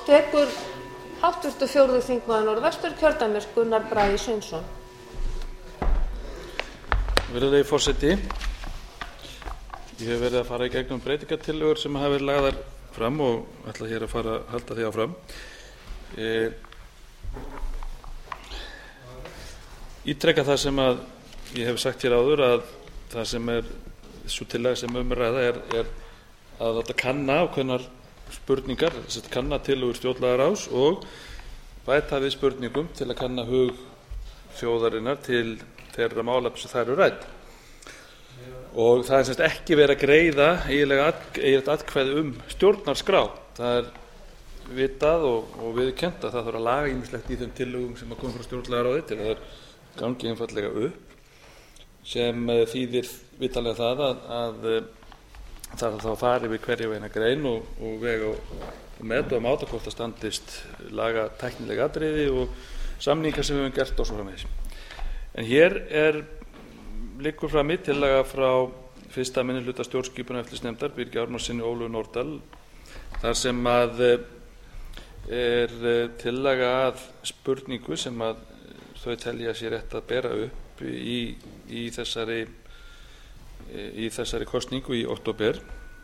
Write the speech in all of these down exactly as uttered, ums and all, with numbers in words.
tekur háttvirtur fjórði þingmaður Norðvesturkjördæmis Gunnar Bragi Sveinsson. Virðulegi forseti, ég hef verið að fara í gegnum breytingartillögur sem hafa verið lagðar fram og ætla hér að fara að halda því áfram. E, ítreka það sem að ég hef sagt hér áður, að það sem er svo tillaga sem um er ræða er, er að láta kanna ákveðnar spurningar, þess að kanna tillögur stjórnlagaráðs og bæta við spurningum til að kanna hug þjóðarinnar til þeirra málefna sem þær eru rædd. Og það er semst ekki verið að greiða eiginlega at, atkvæði um stjórnarskrá. Það er vitað og, og viðurkennt að það þarf að laga ýmislegt í þeim tillögum sem að koma frá stjórnlagaráði til að það gangi einfaldlega upp, sem þýðir vitanlega það að, að það er þá að fara yfir hverja og eina grein og, og vega og meta og máta hvort það standist laga tæknilega atriði og samningar sem við höfum gert og svo framvegis. En hér er liggur frammi tillaga frá fyrsta minnihluta stjórnskipunar og eftirlitsnefndar Birgi Ármannssyni og Ólöfu Nordal, þar sem að er tillaga að spurningu sem að þau telja sér rétt að bera upp í, í þessari í þessari kosningu í október,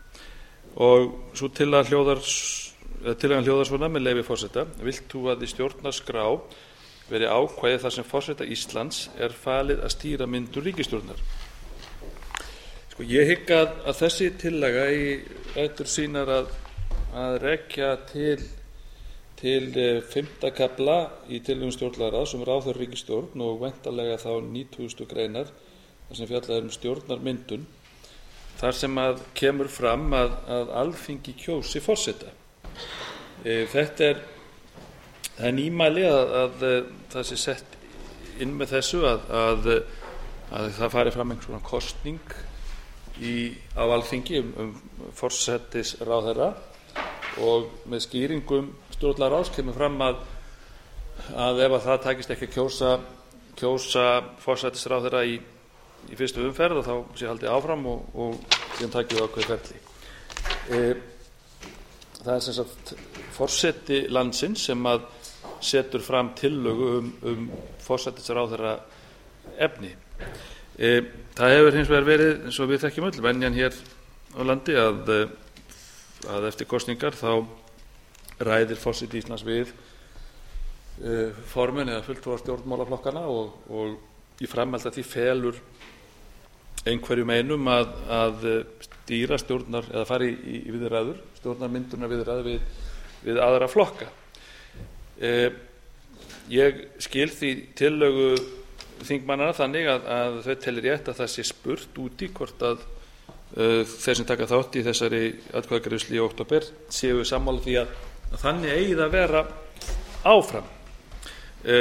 og svo tillagan hljóðar tillagan hljóðar svona með leyfi forseta: vilt þú að í stjórnarskrá veri ákvæði þar sem forseta Íslands er falið að stýra myndun ríkisstjórnar. Sko, ég hygg að, að þessi tillaga í rætur sínar að, að rekja til til fimmta kafla í tillögum stjórnlagaráðs um ráðherra ríkisstjórn og væntanlega þá nítugasta greinar þar sem fjallað er um stjórnarmyndun, þar sem að kemur fram að, að Alþingi kjósi forseta. E, þetta er það er nýmæli að, að, að það sé sett inn með þessu að, að, að það fari fram einhvers konar kosning í, á Alþingi um, um forsætisráðherra, og með skýringum stjórnlagaráðs kemur fram að, að ef að það takist ekki að kjósa, kjósa forsætisráðherra í, í fyrstu umferð, og þá sé haldið áfram og, og síðan takið ákveðið ferli. E, það er sem sagt forseti landsins sem að setur fram tillögu um, um forsætisráðherra efni. E, það hefur hins vegar verið, eins og við þekkjum öll, venjan hér á landi að að eftir kosningar þá ræðir forseti Íslands við uh, formenn eða fulltrúa stjórnmálaflokkana, og, og í framhaldi af því felur einhverjum einum að, að stýra stjórnar eða fara í, í viðræður, stjórnarmyndunar viðræður við, við aðra flokka. Uh, ég skil því tillögu þingmannana þannig að, að þau telja rétt að það sé spurt út í hvort að þeir sem taka þátt í þessari atkvæðagreiðslu í október séu sammála því að, að þannig eigi það að vera áfram. E,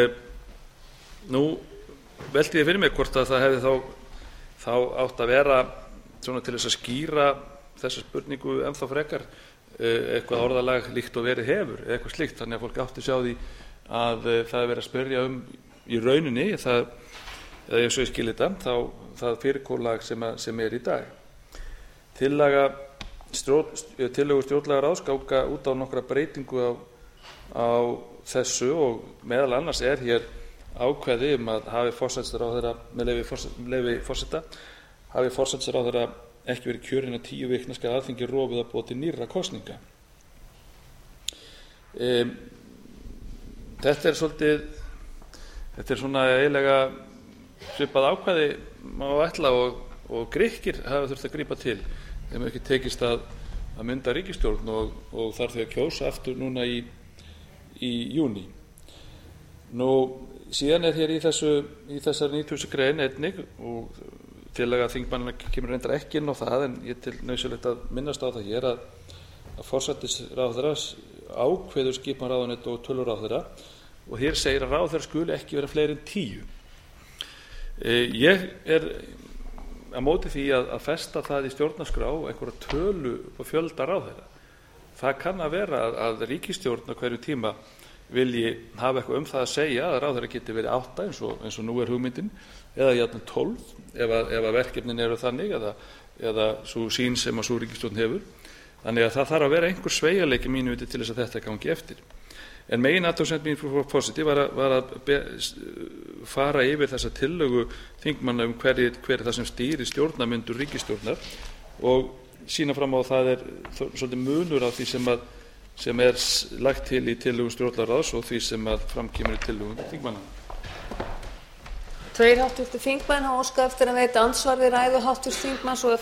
nú velti ég fyrir mig hvort að það hefði þá, þá átt að vera svona til þess að skýra þessa spurningu ennþá frekar, e, eitthvað orðalag líkt og verið hefur, eitthvað slíkt, þannig að fólk átti sjá því að e, það er verið að spyrja um í rauninni, það, eða ég svo ég skil þetta, þá það fyrirkomulag sem, sem er í dag. Tillaga tillögur stjórnlagaráðs ganga út á nokkra breytingu á, á þessu, og meðal annars er hér ákvæði um að hafi forsætisráðherra með leyfi forseta hafi forsætisráðherra ekki verið kjörinn á tíu vikna skal Alþingi rofið að boða til nýrra kosninga. Um, þetta er svolítið þetta er svona eiginlega svipað ákvæði má ætla og, og Grikkir hafa þurft að grípa til þeim ekki tekist að, að mynda ríkisstjórn, og, og þarf þau að kjósa aftur núna í, í júní. Nú síðan er hér í, þessu, í þessari nítugasta grein einnig, og tillaga þingmannanna kemur reyndar ekki inn á það, en ég til nauðsynlegt að minnast á það hér að, að forsætisráðherra ákveður skipan ráðuneyta og töluráðherra, og hér segir að ráðherra skuli ekki vera fleiri en tíu. E, ég er á móti því að, að festa það í stjórnarskrá einhverja tölu upp á fjölda ráðherra. Það kann að vera að, að ríkisstjórn á hverju tíma vilji hafa eitthvað um það að segja að ráðherra geti verið átta eins og, eins og nú er hugmyndin, eða jafnvel tólf ef að, ef að verkefnin eru þannig, eða, eða svo sýn sem að sú ríkisstjórn hefur. þannig að það þarf að vera einhver sveigjanleiki að mínu viti til þess að þetta gangi eftir. En megin athugasemd mín, frú forseti, var að, var að be, fara yfir þessa tillögu þingmanna um hver, hver er það sem stýrir stjórnarmyndur ríkisstjórnar og sýna fram á að það er svolítið munur á því sem, að, sem er lagt til í tillögum stjórnlagaráðs og því sem að framkemur í tillögum þingmanna. Tveir háttvirtir þingmenn hafa óskað eftir að veita andsvar við ræðu háttvirts þingmanns og